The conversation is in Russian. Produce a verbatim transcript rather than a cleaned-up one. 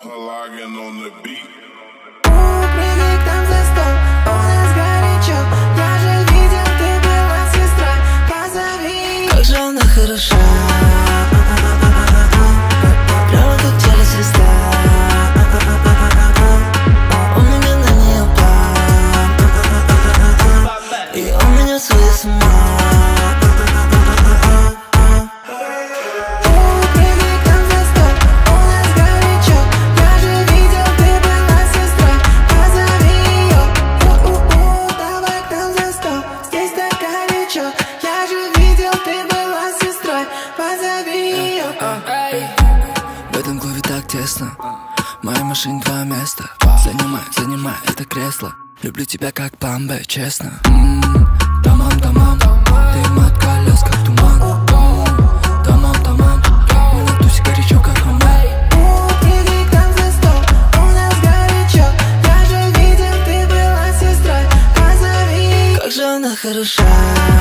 Logging on the beat. Приди к нам за стол, у нас горячо. Я же видел, ты была сестрой, позови. Как же она хороша, прямо как телесвиста. У меня на нее план, и у меня своя сама. Я же видел, ты была сестрой, позови ее. В этом клубе так тесно, в моей машине два места. Занимай, занимай это кресло. Люблю тебя как Бамбе, честно. М-м, Тамам, тамам, ты мат колес, как туман. М-м, Тамам, тамам, мы на тусе горячо, как роман. Приди к нам за стол, у нас горячо. Я же видел, ты была сестрой, позови. Как же она хороша.